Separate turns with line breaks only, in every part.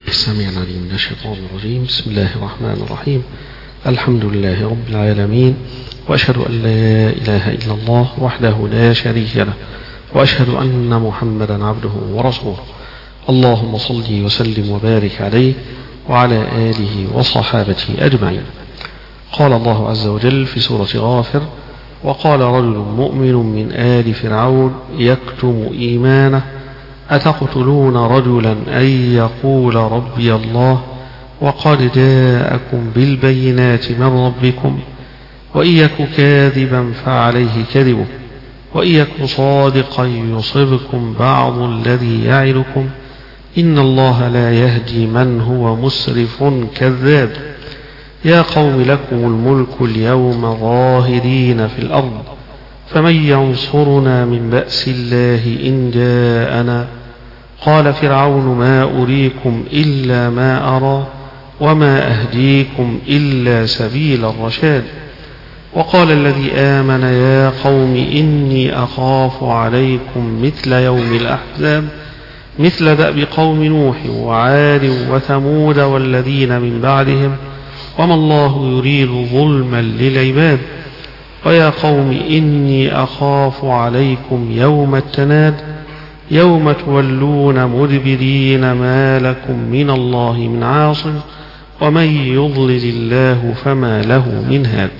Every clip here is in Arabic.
السميع العليم من الشيطان الرجيم. بسم الله الرحمن الرحيم. الحمد لله رب العالمين، وأشهد أن لا إله إلا الله وحده لا شريك له، وأشهد أن محمدا عبده ورسوله. اللهم صل وسلم وبارك عليه وعلى آله وصحابته أجمعين. قال الله عز وجل في سورة غافر: وقال رجل مؤمن من آل فرعون يكتم إيمانه أتقتلون رجلا أن يقول ربي الله وقد جاءكم بالبينات من ربكم وإن يك كاذبا فعليه كذبه وإن يك صادقا يصبكم بعض الذي يعدكم إن الله لا يهدي من هو مسرف كذاب. يا قوم لكم الملك اليوم ظاهرين في الأرض فمن ينصرنا من بأس الله إن جاءنا. قال فرعون ما أريكم إلا ما أرى وما أهديكم إلا سبيل الرشاد. وقال الذي آمن يا قوم إني أخاف عليكم مثل يوم الأحزاب مثل دأب قوم نوح وعاد وثمود والذين من بعدهم وما الله يريد ظلما للعباد. ويا قوم إني أخاف عليكم يوم التناد يوم تولون مدبرين ما لكم من الله من عاصم ومن يضلل الله فما له من هاد.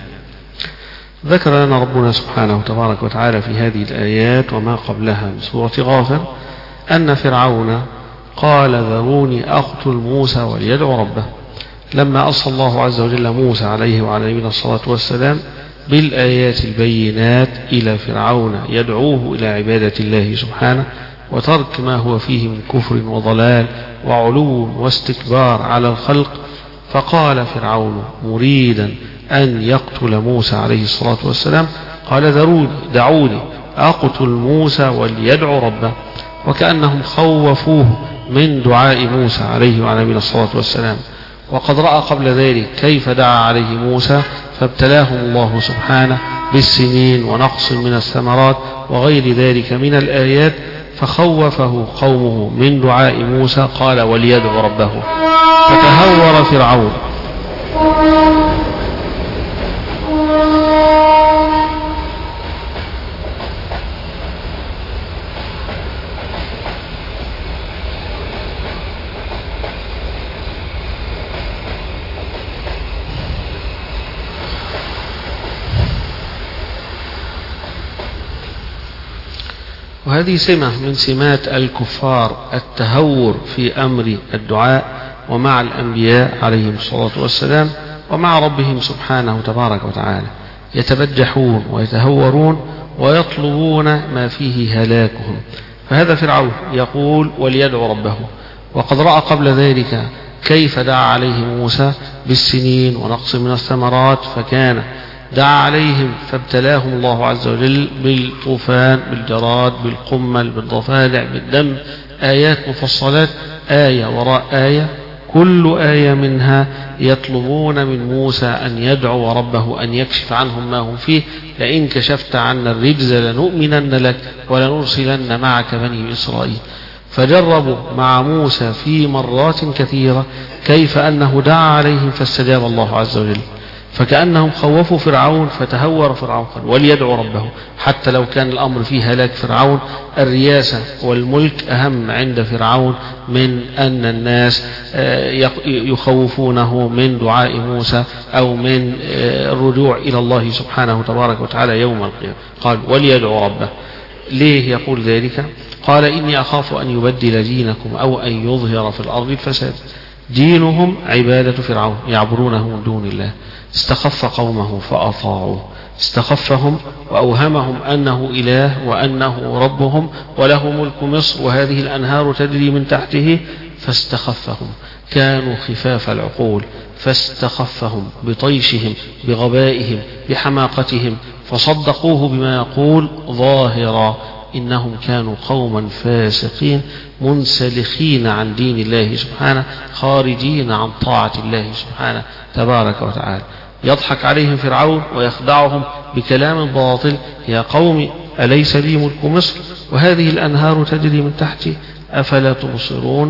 ذكر لنا ربنا سبحانه تبارك وتعالى في هذه الآيات وما قبلها من سورة غافر أن فرعون قال ذروني أقتل موسى وليدعو ربه، لما أرسل الله عز وجل موسى عليه وعلى نبينا الصلاة والسلام بالآيات البينات إلى فرعون يدعوه إلى عبادة الله سبحانه وترك ما هو فيه من كفر وضلال وعلو واستكبار على الخلق. فقال فرعون مريدا أن يقتل موسى عليه الصلاة والسلام قال دعوني أقتل موسى وليدعو ربه، وكأنهم خوفوه من دعاء موسى عليه وعلى نبينا الصلاة والسلام. وقد رأى قبل ذلك كيف دعا عليه موسى فابتلاهم الله سبحانه بالسنين ونقص من الثمرات وغير ذلك من الآيات، فخوفه قومه من دعاء موسى قال وليدعو ربه، فتهور فرعون وهذه سمة من سمات الكفار التهور في أمر الدعاء ومع الأنبياء عليهم الصلاة والسلام ومع ربهم سبحانه تبارك وتعالى، يتبجحون ويتهورون ويطلبون ما فيه هلاكهم. فهذا فرعون يقول وليدعو ربه، وقد رأى قبل ذلك كيف دعا عليه موسى بالسنين ونقص من الثمرات، فكان دعا عليهم فابتلاهم الله عز وجل بالطوفان بالجراد بالقمل بالضفادع بالدم، آيات مفصلات آية وراء آية، كل آية منها يطلبون من موسى أن يدعو ربه أن يكشف عنهم ما هم فيه. لئن كشفت عنا الرجز لنؤمنن لك ولنرسلن معك بني إسرائيل. فجربوا مع موسى في مرات كثيرة كيف أنه دعا عليهم فاستجاب الله عز وجل، فكأنهم خوفوا فرعون فتهور فرعون قال وليدعو ربه. حتى لو كان الأمر فيه هلاك فرعون، الرياسة والملك أهم عند فرعون من أن الناس يخوفونه من دعاء موسى أو من الرجوع إلى الله سبحانه تبارك وتعالى يوم القيامة. قال وليدعو ربه. ليه يقول ذلك؟ قال إني أخاف أن يبدل دينكم أو أن يظهر في الأرض الفساد. دينهم عبادة فرعون يعبدونه من دون الله، استخف قومه فأطاعوه، استخفهم وأوهمهم أنه إله وأنه ربهم وله ملك مصر وهذه الأنهار تجري من تحته، فاستخفهم. كانوا خفاف العقول، فاستخفهم بطيشهم بغبائهم بحماقتهم، فصدقوه بما يقول ظاهرا. إنهم كانوا قوما فاسقين منسلخين عن دين الله سبحانه، خارجين عن طاعة الله سبحانه تبارك وتعالى. يضحك عليهم فرعون ويخدعهم بكلام باطل: يا قوم أليس لي ملك مصر وهذه الأنهار تجري من تحتي أفلا تبصرون.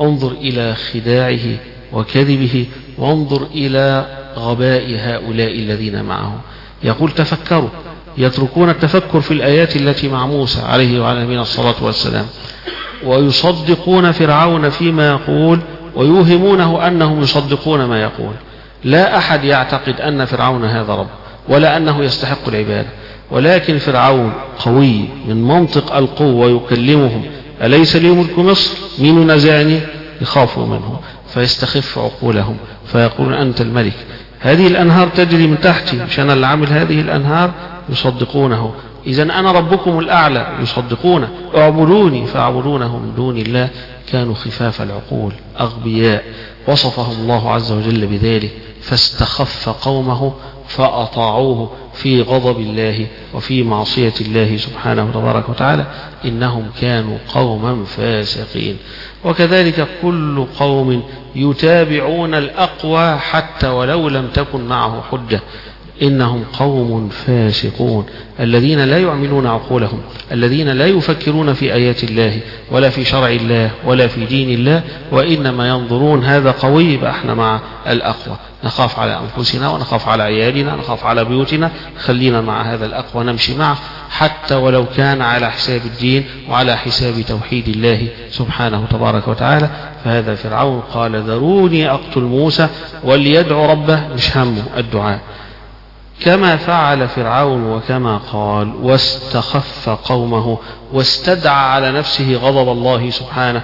انظر إلى خداعه وكذبه، وانظر إلى غباء هؤلاء الذين معه. يقول تفكروا، يتركون التفكر في الآيات التي مع موسى عليه وعلى نبينا الصلاة والسلام، ويصدقون فرعون فيما يقول، ويوهمونه أنهم يصدقون ما يقول. لا أحد يعتقد أن فرعون هذا رب ولا أنه يستحق العبادة، ولكن فرعون قوي من منطق القوة يكلمهم: أليس لي ملك مصر؟ مين ينازعني؟ يخافوا منه فيستخف عقولهم فيقول أنت الملك، هذه الأنهار تجري من تحتي، مش أنا اللي عامل هذه الأنهار. يصدقونه. إذن أنا ربكم الأعلى، يصدقونه. اعبدوني فاعبدونه من دون الله. كانوا خفاف العقول أغبياء، وصفهم الله عز وجل بذلك: فاستخف قومه فأطاعوه في غضب الله وفي معصية الله سبحانه تبارك وتعالى، إنهم كانوا قوما فاسقين. وكذلك كل قوم يتابعون الأقوى حتى ولو لم تكن معه حجة، إنهم قوم فاسقون، الذين لا يعملون عقولهم، الذين لا يفكرون في آيات الله ولا في شرع الله ولا في دين الله، وإنما ينظرون هذا قوي يبقى احنا مع الأقوى، نخاف على أنفسنا ونخاف على عيالنا، نخاف على بيوتنا، خلينا مع هذا الأقوى نمشي معه حتى ولو كان على حساب الدين وعلى حساب توحيد الله سبحانه تبارك وتعالى. فهذا فرعون قال ذروني أقتل موسى وليدعو ربه، مش همه الدعاء، كما فعل فرعون وكما قال: واستخف قومه واستدعى على نفسه غضب الله سبحانه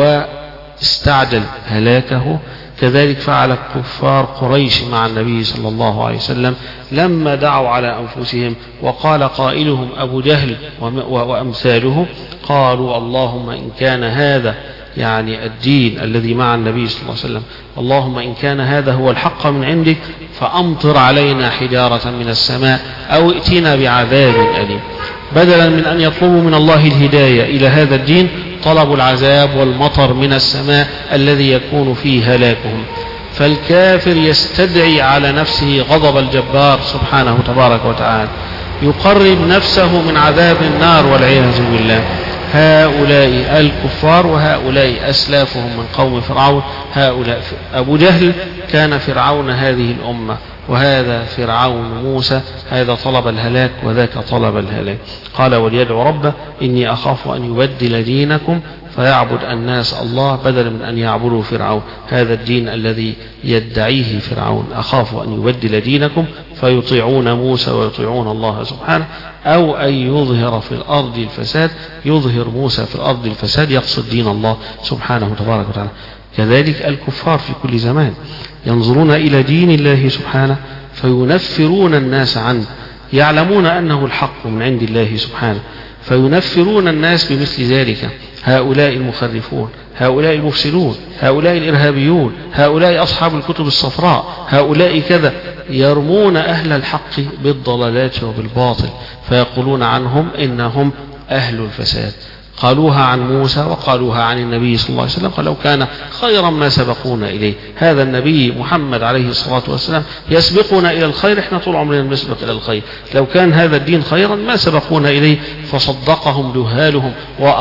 واستعجل هلاكه. كذلك فعل كفار قريش مع النبي صلى الله عليه وسلم لما دعوا على أنفسهم، وقال قائلهم أبو جهل وأمثاله قالوا: اللهم إن كان هذا يعني الدين الذي مع النبي صلى الله عليه وسلم، اللهم إن كان هذا هو الحق من عندك فأمطر علينا حجارة من السماء أو ائتنا بعذاب أليم. بدلا من أن يطلبوا من الله الهداية إلى هذا الدين، طلبوا العذاب والمطر من السماء الذي يكون فيه هلاكهم. فالكافر يستدعي على نفسه غضب الجبار سبحانه تبارك وتعالى، يقرب نفسه من عذاب النار والعياذ بالله. هؤلاء الكفار وهؤلاء أسلافهم من قوم فرعون. هؤلاء أبو جهل كان فرعون هذه الأمة، وهذا فرعون موسى، هذا طلب الهلاك وذاك طلب الهلاك. قال: وليدعو ربه إني أخاف أن يبدل دينكم فيعبد الناس الله بدلا من أن يعبدوا فرعون. هذا الدين الذي يدعيه فرعون، أخاف أن يبدل دينكم فيطيعون موسى ويطيعون الله سبحانه، أو أن يظهر في الأرض الفساد، يظهر موسى في الأرض الفساد، يقصد دين الله سبحانه تبارك وتعالى. كذلك الكفار في كل زمان ينظرون إلى دين الله سبحانه فينفرون الناس عنه، يعلمون أنه الحق من عند الله سبحانه فينفرون الناس بمثل ذلك. هؤلاء المخرفون، هؤلاء المفسدون، هؤلاء الإرهابيون، هؤلاء أصحاب الكتب الصفراء، هؤلاء كذا، يرمون أهل الحق بالضلالات وبالباطل فيقولون عنهم إنهم أهل الفساد. قالوها عن موسى وقالوها عن النبي صلى الله عليه وسلم، فلو كان خيرا ما سبقونا إليه. هذا النبي محمد عليه الصلاة والسلام يسبقنا إلى الخير، احنا طول عمرنا نسبق إلى الخير. لو كان هذا الدين خيرا ما سبقونا إليه، فصدقهم جهالهم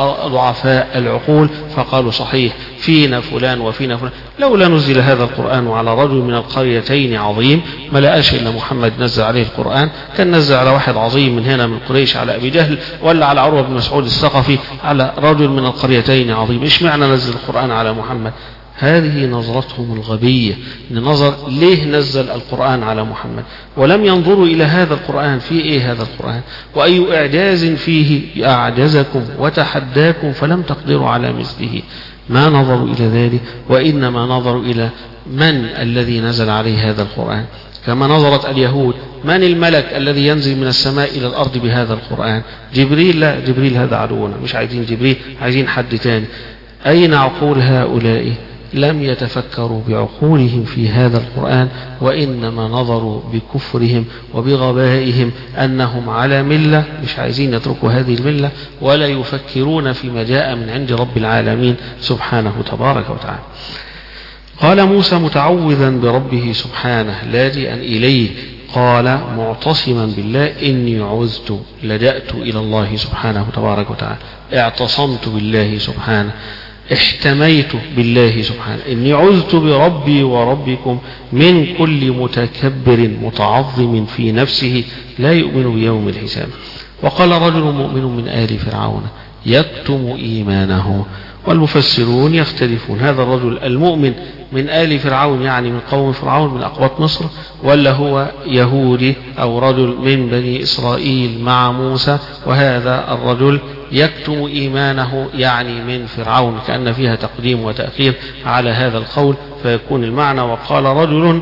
وضعفاء العقول فقالوا صحيح فينا فلان وفينا فلان. لولا نزل هذا القرآن على رجل من القريتين عظيم، ما لقاش إلا محمد نزل عليه القرآن، كان نزل على واحد عظيم من هنا من قريش، على أبي جهل ولا على عروة بن مسعود الثقفي، على رجل من القريتين عظيم. إيش معنى نزل القرآن على محمد؟ هذه نظرتهم الغبية، نظر ليه نزل القرآن على محمد، ولم ينظروا إلى هذا القرآن في إيه هذا القرآن وأي إعجاز فيه أعجزكم وتحداكم فلم تقدروا على مثله. ما نظروا إلى ذلك، وإنما نظروا إلى من الذي نزل عليه هذا القرآن. كما نظرت اليهود: من الملك الذي ينزل من السماء إلى الأرض بهذا القرآن؟ جبريل؟ لا، جبريل هذا عدونا، مش عايزين جبريل، عايزين حد تاني. أين عقول هؤلاء؟ لم يتفكروا بعقولهم في هذا القرآن، وإنما نظروا بكفرهم وبغبائهم أنهم على ملة، مش عايزين يتركوا هذه الملة ولا يفكرون فيما جاء من عند رب العالمين سبحانه تبارك وتعالى. قال موسى متعوذا بربه سبحانه لاجئا إليه، قال معتصما بالله: إني عذت، لجأت إلى الله سبحانه تبارك وتعالى، اعتصمت بالله سبحانه. احتميت بالله سبحانه، إني عذت بربي وربكم من كل متكبر متعظم في نفسه لا يؤمن بيوم الحساب. وقال رجل مؤمن من آل فرعون يكتم إيمانه. والمفسرون يختلفون، هذا الرجل المؤمن من آل فرعون يعني من قوم فرعون من أقباط مصر، ولا هو يهودي أو رجل من بني إسرائيل مع موسى؟ وهذا الرجل يكتم إيمانه يعني من فرعون، كأن فيها تقديم وتأخير على هذا القول، فيكون المعنى وقال رجل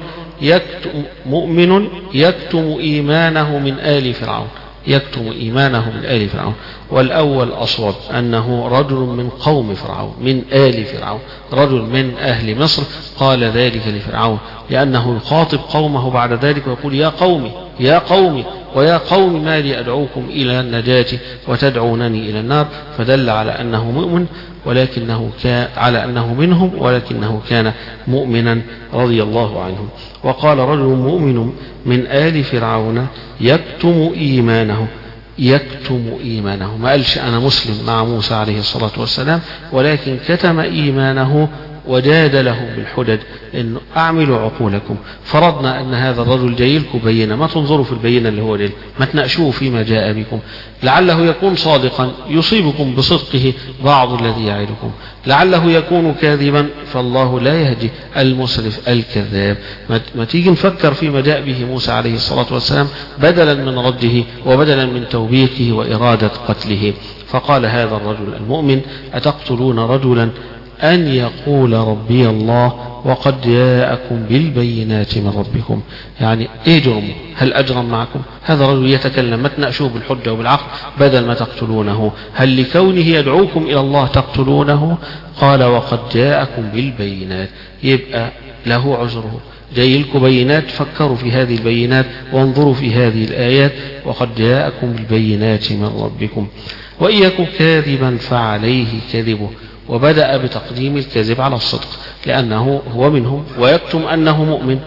مؤمن يكتم إيمانه من آل فرعون، يكتم إيمانه من آل فرعون. والأول أصوب، أنه رجل من قوم فرعون من آل فرعون، رجل من أهل مصر قال ذلك لفرعون، لأنه يخاطب قومه بعد ذلك ويقول يا قومي يا قومي ويا قوم ما لي أدعوكم إلى النجاة وتدعونني إلى النار، فدل على أنه مؤمن ولكنه كان على أنه منهم ولكنه كان مؤمنا رضي الله عنهم. وقال رجل مؤمن من آل فرعون يكتم إيمانه، يكتم إيمانه، ما قالش أنا مسلم مع موسى عليه الصلاة والسلام، ولكن كتم إيمانه وجادله بالحجج، إنه أعملوا عقولكم. فرضنا أن هذا الرجل جاي لكم بينة، ما تنظروا في البينة اللي هو جاي، ما تناقشوه فيما جاء بكم، لعله يكون صادقا يصيبكم بصدقه بعض الذي يعدكم، لعله يكون كاذبا فالله لا يهدي المسرف الكذاب. ما تيجي نفكر فيما جاء به موسى عليه الصلاة والسلام بدلا من رده وبدلا من توبيخه وإرادة قتله. فقال هذا الرجل المؤمن أتقتلون رجلا أن يقول ربي الله وقد جاءكم بالبينات من ربكم؟ يعني ايه جرم؟ هل أجرم معكم؟ هذا الرجل يتكلم، ما تناقشوه بالحجة وبالعقل بدل ما تقتلونه. هل لكونه يدعوكم إلى الله تقتلونه؟ قال وقد جاءكم بالبينات، يبقى له عذره، جاي لكم بينات، فكروا في هذه البينات وانظروا في هذه الآيات، وقد جاءكم بالبينات من ربكم وإن يكن كاذبا فعليه كذبه. وبدأ بتقديم الكذب على الصدق لأنه هو منهم ويكتم أنه مؤمن،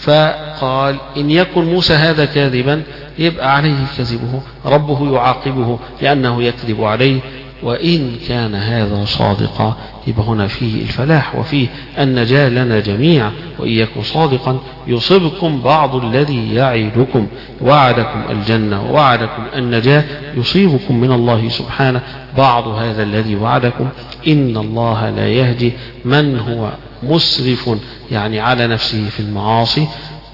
فقال إن يكن موسى هذا كاذبا يبقى عليه كذبه، ربه يعاقبه لأنه يكذب عليه، وإن كان هذا صادقا يبقى هنا فيه الفلاح وفيه النجاة لنا جميعا. وإن يكن صادقا يصيبكم بعض الذي يعدكم، وعدكم الجنة ووعدكم النجاة، يصيبكم من الله سبحانه بعض هذا الذي وعدكم. إن الله لا يهدي من هو مسرف يعني على نفسه في المعاصي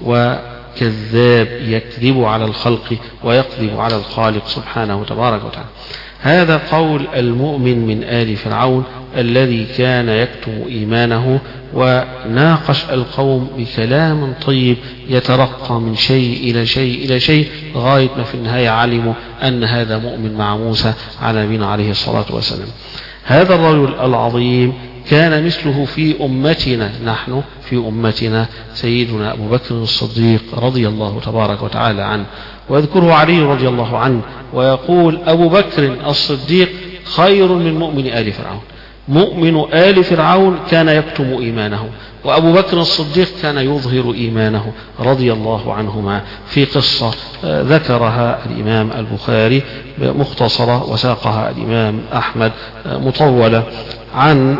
وكذاب يكذب على الخلق ويكذب على الخالق سبحانه تبارك وتعالى. هذا قول المؤمن من آل فرعون الذي كان يكتم إيمانه، وناقش القوم بكلام طيب يترقى من شيء إلى شيء إلى شيء لغاية ما في النهاية علموا أن هذا مؤمن مع موسى على نبينا عليه الصلاة والسلام. هذا الرجل العظيم كان مثله في أمتنا، نحن في أمتنا سيدنا أبو بكر الصديق رضي الله تبارك وتعالى عنه، ويذكره علي رضي الله عنه ويقول أبو بكر الصديق خير من مؤمن آل فرعون. مؤمن آل فرعون كان يكتم إيمانه، وأبو بكر الصديق كان يظهر إيمانه رضي الله عنهما، في قصة ذكرها الإمام البخاري مختصرة وساقها الإمام أحمد مطولة عن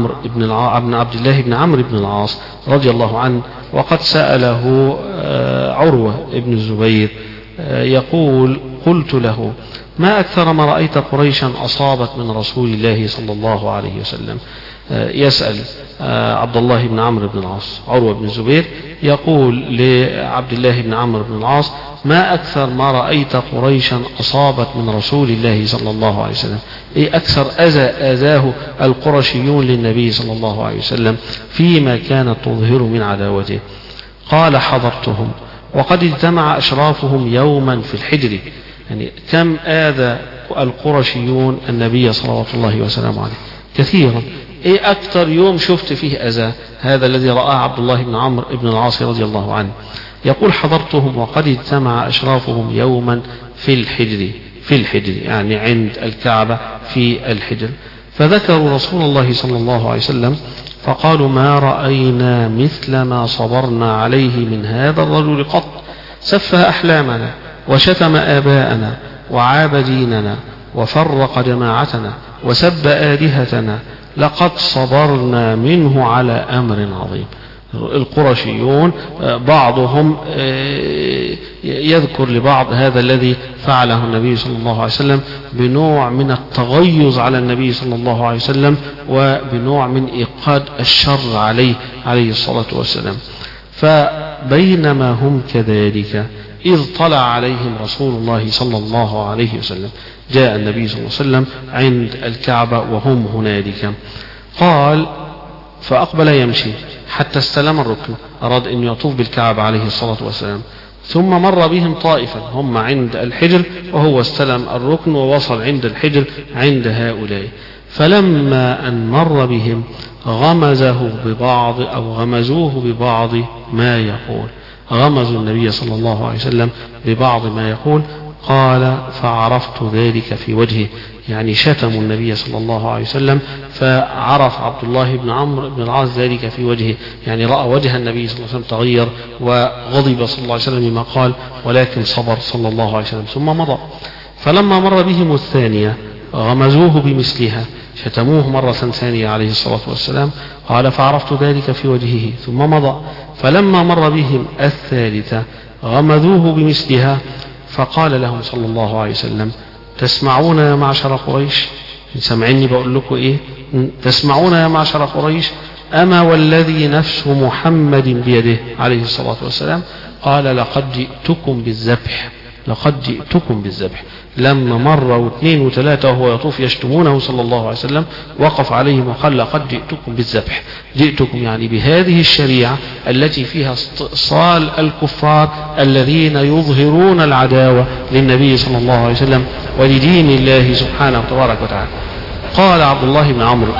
عبد الله بن عمرو بن العاص رضي الله عنه، وقد سأله عروة بن الزبير يقول قلت له ما أكثر ما رأيت قريشا أصابت من رسول الله صلى الله عليه وسلم. يسأل عبد الله بن عمرو بن العاص، عروة بن الزبير يقول لعبد الله بن عمرو بن العاص ما أكثر ما رأيت قريشا أصابت من رسول الله صلى الله عليه وسلم، إيه أكثر أذاه القرشيون للنبي صلى الله عليه وسلم فيما كانت تظهر من عداوته؟ قال حضرتهم وقد اجتمع أشرافهم يوما في الحجر. يعني كم آذى القرشيون النبي صلى الله وسلم عليه؟ كثيرا. ايه اكثر يوم شفت فيه اذى؟ هذا الذي رآه عبد الله بن عمرو بن العاص رضي الله عنه. يقول حضرتهم وقد اجتمع اشرافهم يوما في الحجر، في الحجر يعني عند الكعبة في الحجر، فذكروا رسول الله صلى الله عليه وسلم فقالوا ما رأينا مثل ما صبرنا عليه من هذا الرجل قط، سفه أحلامنا وشتم آباءنا وعاب ديننا وفرق جماعتنا وسب آلهتنا لقد صبرنا منه على أمر عظيم. القرشيون بعضهم يذكر لبعض هذا الذي فعله النبي صلى الله عليه وسلم بنوع من التغيظ على النبي صلى الله عليه وسلم وبنوع من إيقاد الشر عليه الصلاة والسلام. فبينما هم كذلك إذ طلع عليهم رسول الله صلى الله عليه وسلم، جاء النبي صلى الله عليه وسلم عند الكعبة وهم هنالك. قال فأقبل يمشي حتى استلم الركن، أراد أن يطوف بالكعبة عليه الصلاة والسلام، ثم مر بهم طائفا، هم عند الحجر وهو استلم الركن ووصل عند الحجر عند هؤلاء. فلما أن مر بهم غمزوه ببعض ما يقول، غمزوا النبي صلى الله عليه وسلم ببعض ما يقول. قال فعرفت ذلك في وجهه، يعني شتموا النبي صلى الله عليه وسلم، فعرف عبد الله بن عمرو بن العاص ذلك في وجهه، يعني رأى وجه النبي صلى الله عليه وسلم تغير وغضب صلى الله عليه وسلم بما قال، ولكن صبر صلى الله عليه وسلم ثم مضى. فلما مر بهم الثانية غمزوه بمثلها، شتموه مرة ثانية عليه الصلاة والسلام. قال فعرفت ذلك في وجهه ثم مضى. فلما مر بهم الثالثة غمزوه بمثلها، فقال لهم صلى الله عليه وسلم تسمعون يا معشر قريش؟ سمعني بقول لكم ايه؟ تسمعون يا معشر قريش؟ أما والذي نفس محمد بيده عليه الصلاة والسلام. قال لقد جئتكم بالذبح. لما مرة واثنين وثلاثة وهو يطوف يشتمونه صلى الله عليه وسلم، وقف عليهم وقال لقد جئتكم بالذبح، جئتكم يعني بهذه الشريعة التي فيها استئصال الكفار الذين يظهرون العداوة للنبي صلى الله عليه وسلم ولدين الله سبحانه تبارك وتعالى. قال عبد الله بن عمرو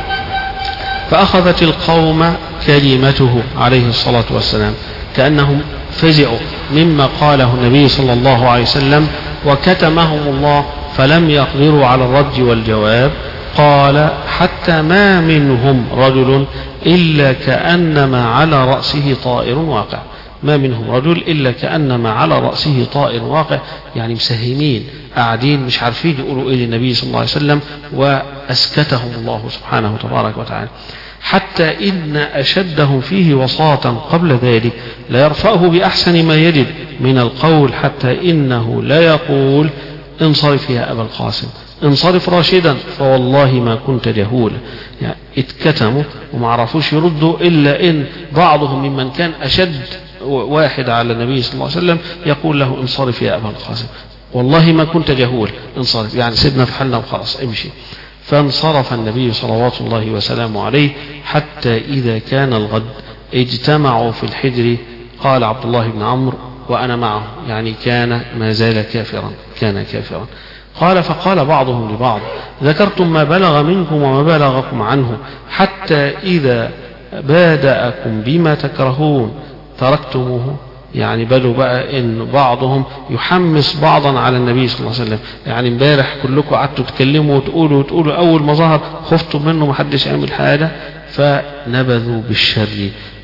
فأخذت القوم كلمته عليه الصلاة والسلام، كأنهم فزعوا مما قاله النبي صلى الله عليه وسلم وكتمهم الله فلم يقدروا على الرد والجواب. قال حتى ما منهم رجل إلا كأنما على رأسه طائر واقع، ما منهم رجل إلا كأنما على رأسه طائر واقع، يعني مسهمين قاعدين مش عارفين يقولوا إيه للنبي صلى الله عليه وسلم، وأسكتهم الله سبحانه تبارك وتعالى. حتى إن أشدهم فيه وساطا قبل ذلك لا يرفعه بأحسن ما يجد من القول، حتى إنه لا يقول انصرف يا أبا القاسم، انصرف راشدا فوالله ما كنت جهولا. يعني اتكتموا وما عرفوش يردوا، إلا إن بعضهم ممن كان أشد واحد على النبي صلى الله عليه وسلم يقول له انصرف يا أبا القاسم، والله ما كنت جهول، انصرف يعني سيدنا في حالنا وخلاص امشي. فانصرف النبي صلوات الله وسلامه عليه. حتى إذا كان الغد اجتمعوا في الحجر. قال عبد الله بن عمرو وأنا معه، يعني كان ما زال كافرا، كان كافرا. قال فقال بعضهم لبعض ذكرتم ما بلغ منكم وما بلغكم عنه، حتى إذا بادأكم بما تكرهون تركتموه. يعني بدوا بقى ان بعضهم يحمس بعضا على النبي صلى الله عليه وسلم، يعني امبارح كلكم قعدتوا تتكلموا وتقولوا اول ما ظهر خفتوا منه محدش يعمل حاجه، فنبذوا بالشر.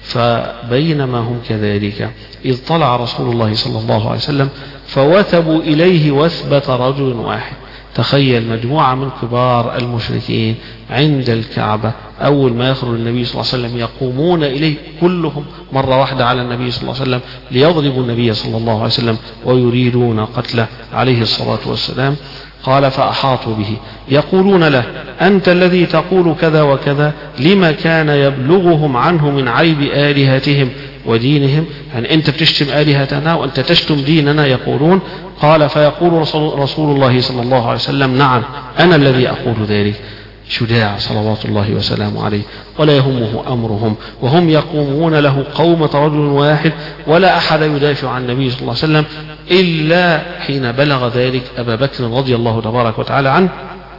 فبينما هم كذلك اذ طلع رسول الله صلى الله عليه وسلم فوثبوا اليه وثبة رجل واحد. تخيل مجموعة من كبار المشركين عند الكعبة، أول ما يخرج النبي صلى الله عليه وسلم يقومون إليه كلهم مرة واحدة على النبي صلى الله عليه وسلم ليضربوا النبي صلى الله عليه وسلم ويريدون قتله عليه الصلاة والسلام. قال فأحاطوا به يقولون له أنت الذي تقول كذا وكذا، لما كان يبلغهم عنه من عيب آلهتهم ودينهم، يعني أنت بتشتم آلهتنا وأنت تشتم ديننا يقولون. قال فيقول رسول الله صلى الله عليه وسلم نعم أنا الذي أقول ذلك. شجاع صلوات الله وسلامه عليه، ولا يهمه أمرهم، وهم يقومون له قومة رجل واحد، ولا أحد يدافع عن النبي صلى الله عليه وسلم إلا حين بلغ ذلك أبا بكر رضي الله تبارك وتعالى عنه.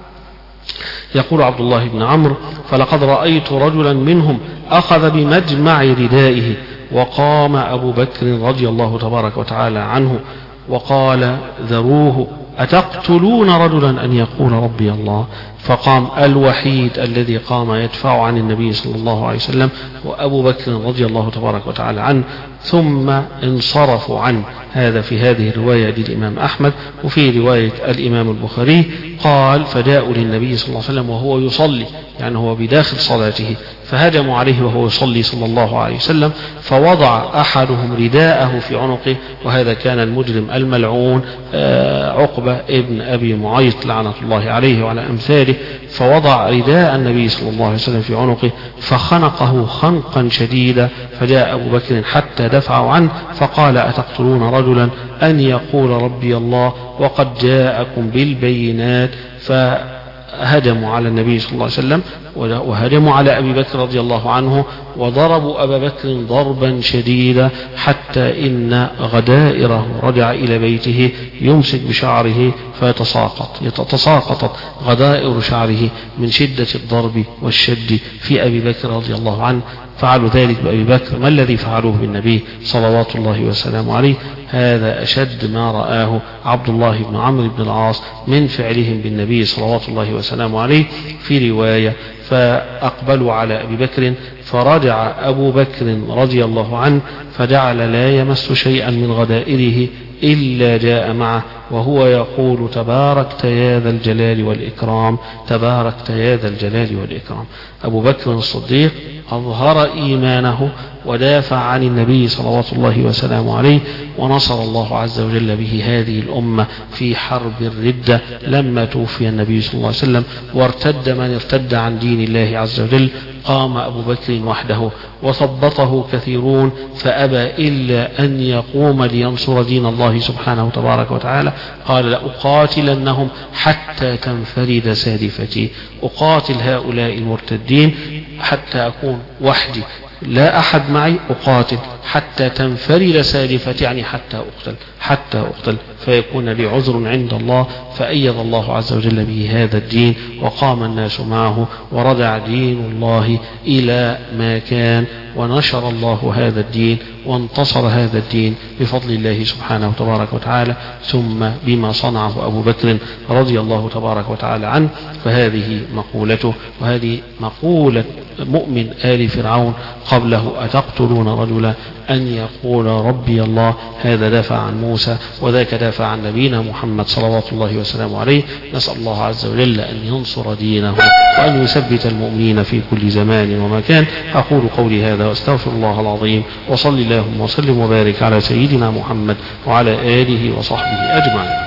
يقول عبد الله بن عمرو فلقد رأيت رجلا منهم أخذ بمجمع ردائه، وقام أبو بكر رضي الله تبارك وتعالى عنه وقال ذروه أتقتلون رجلا أن يقول ربي الله؟ فقام الوحيد الذي قام يدفع عن النبي صلى الله عليه وسلم وأبو بكر رضي الله تبارك وتعالى عنه، ثم انصرفوا عنه. هذا في هذه الرواية للإمام أحمد. وفي رواية الإمام البخاري قال فجاءوا للنبي صلى الله عليه وسلم وهو يصلي، يعني هو بداخل صلاته، فهجموا عليه وهو يصلي صلى الله عليه وسلم، فوضع أحدهم رداءه في عنقه، وهذا كان المجرم الملعون عقبة ابن أبي معيط لعنة الله عليه وعلى أمثاله، فوضع رداء النبي صلى الله عليه وسلم في عنقه فخنقه خنقا شديدا، فجاء أبو بكر حتى دفعوا عنه فقال أتقتلون رجلا أن يقول ربي الله وقد جاءكم بالبينات؟ فهجموا على النبي صلى الله عليه وسلم وهجموا على أبي بكر رضي الله عنه وضربوا أبا بكر ضربا شديدا حتى إن غدائره رجع إلى بيته يمسك بشعره فتتساقطت غدائر شعره من شدة الضرب والشد في أبي بكر رضي الله عنه. فعلوا ذلك بأبي بكر. ما الذي فعلوه بالنبي صلوات الله وسلامه عليه؟ هذا أشد ما رآه عبد الله بن عمرو بن العاص من فعلهم بالنبي صلوات الله وسلامه عليه. في رواية فأقبلوا على أبي بكر فرجع أبو بكر رضي الله عنه فجعل لا يمس شيئا من غدائره إلا جاء معه وهو يقول تباركت يا ذا الجلال والإكرام، تباركت يا ذا الجلال والإكرام. أبو بكر الصديق أظهر إيمانه ودافع عن النبي صلوات الله وسلامه عليه، ونصر الله عز وجل به هذه الأمة في حرب الردة لما توفي النبي صلى الله عليه وسلم وارتد من ارتد عن دين الله عز وجل. قام أبو بكر وحده وثبطه كثيرون فأبى إلا أن يقوم لينصر دين الله سبحانه تبارك وتعالى. قال لأقاتلنهم حتى تنفرد سادفتي، أقاتل هؤلاء المرتدين حتى أكون وحدي لا أحد معي، أقاتل حتى تنفرد سادفتي، يعني حتى أقتل فيكون لي عذر عند الله. فأيد الله عز وجل به هذا الدين وقام الناس معه ورجع دين الله إلى ما كان، ونشر الله هذا الدين وانتصر هذا الدين بفضل الله سبحانه تبارك وتعالى، ثم بما صنعه أبو بكر رضي الله تبارك وتعالى عنه. فهذه مقولته، وهذه مقولة مؤمن آل فرعون قبله أتقتلون رجلا أن يقول ربي الله. هذا دافع عن موسى وذاك دافع عن نبينا محمد صلوات الله وسلامه عليه. نسأل الله عز وجل أن ينصر دينه وأن يثبت المؤمنين في كل زمان ومكان. أقول قولي هذا واستغفر الله العظيم، وصلي اللهم وسلم وبارك على سيدنا محمد وعلى آله وصحبه أجمعين.